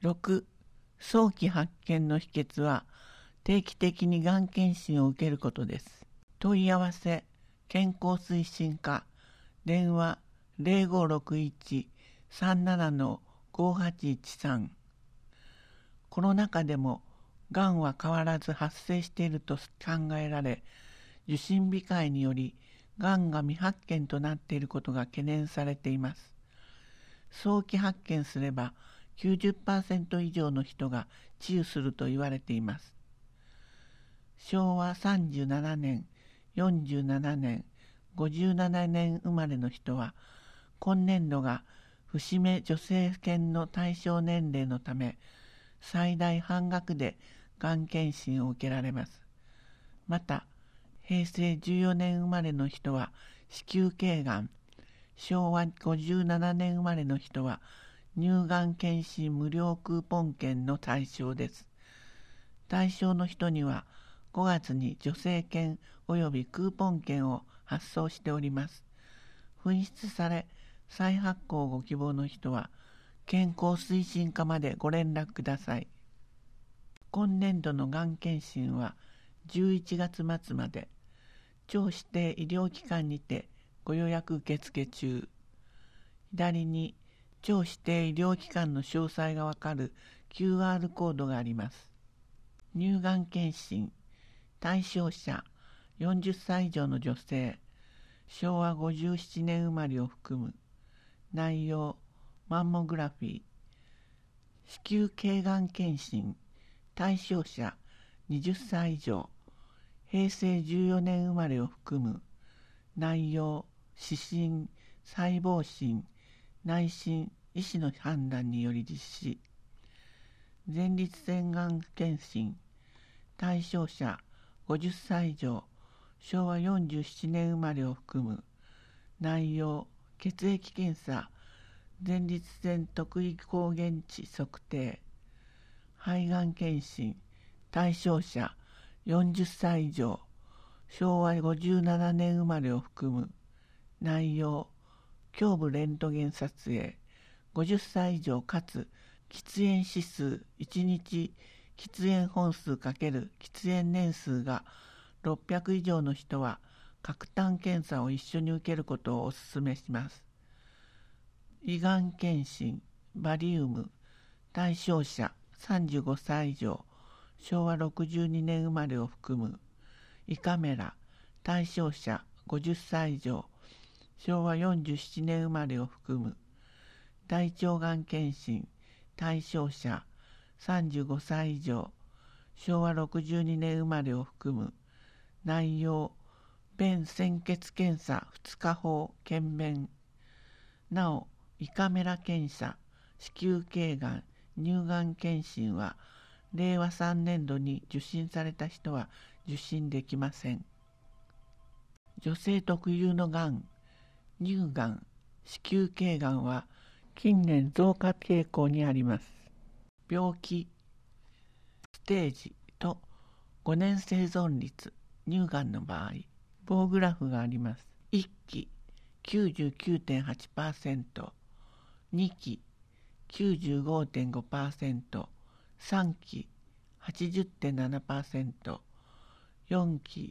6、早期発見の秘訣は定期的にがん検診を受けることです。問い合わせ、健康推進課、電話0561-37-5813。コロナ禍でもがんは変わらず発生していると考えられ、受診控えによりがんが未発見となっていることが懸念されています。早期発見すれば 90% 以上の人が治癒すると言われています。昭和37年、47年、57年生まれの人は、今年度が節目助成金の対象年齢のため、最大半額でがん検診を受けられます。また、平成14年生まれの人は子宮頸がん、昭和57年生まれの人は乳がん検診無料クーポン券の対象です。対象の人には5月に助成券及びクーポン券を発送しております。紛失され再発行をご希望の人は健康推進課までご連絡ください。今年度のがん検診は11月末まで、町指定医療機関にてご予約受付中。左に町指定医療機関の詳細がわかる QR コードがあります。乳がん検診、対象者40歳以上の女性、昭和57年生まれを含む。内容、マンモグラフィー。子宮頸がん検診、対象者20歳以上、平成14年生まれを含む。内容、指針、細胞診、内診、医師の判断により実施。前立腺がん検診、対象者50歳以上、昭和47年生まれを含む。内容、血液検査、前立腺特異抗原値測定。肺がん検診、対象者40歳以上、昭和57年生まれを含む。内容、胸部レントゲン撮影、50歳以上かつ喫煙指数1日喫煙本数×喫煙年数が600以上の人は核炭検査を一緒に受けることをお勧めします。胃がん検診、バリウム、対象者35歳以上、昭和62年生まれを含む。胃カメラ、対象者50歳以上、昭和47年生まれを含む。大腸がん検診、対象者35歳以上、昭和62年生まれを含む。内容、便潜血検査2日法検便。なお、胃カメラ検査、子宮頸がん、乳がん検診は、令和3年度に受診された人は受診できません。女性特有のがん、乳がん、子宮頸がんは近年増加傾向にあります。病気、ステージと5年生存率、乳がんの場合、棒グラフがあります。1期 99.8%、2期 95.5%、3期 80.7%、4期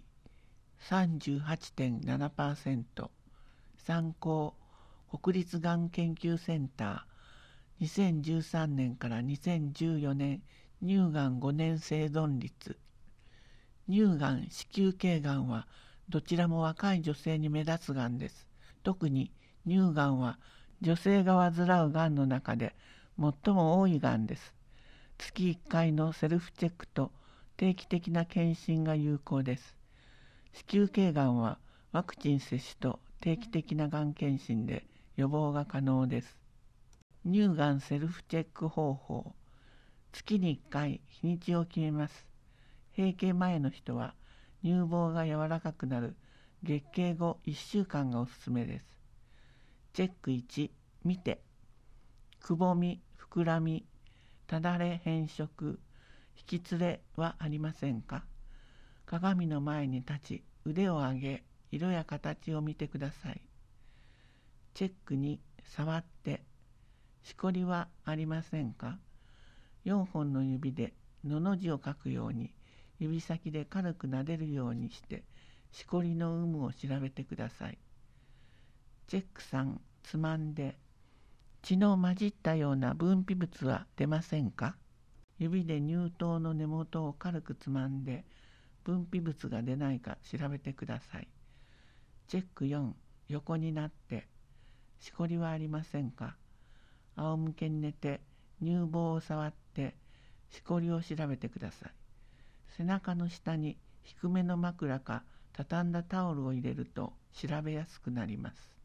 38.7%。 参考、国立がん研究センター、2013年から2014年乳がん5年生存率。乳がん、子宮頸がんはどちらも若い女性に目立つがんです。特に乳がんは女性が患うがんの中で最も多いがんです。月1回のセルフチェックと定期的な検診が有効です。子宮頸がんはワクチン接種と定期的ながん検診で予防が可能です。乳がんセルフチェック方法。月に1回日にちを決めます。閉経前の人は乳房が柔らかくなる月経後1週間がおすすめです。チェック1、見て。くぼみ、膨らみ、ただれ、変色、引き連れはありませんか？鏡の前に立ち、腕を上げ、色や形を見てください。チェック2、触って。しこりはありませんか？ 4本の指でのの字を書くように指先で軽く撫でるようにしてしこりの有無を調べてください。チェック3、つまんで血の混じったような分泌物は出ませんか？指で乳頭の根元を軽くつまんで分泌物が出ないか調べてください。チェック4、横になってしこりはありませんか？仰向けに寝て乳房を触ってしこりを調べてください。背中の下に低めの枕か畳んだタオルを入れると調べやすくなります。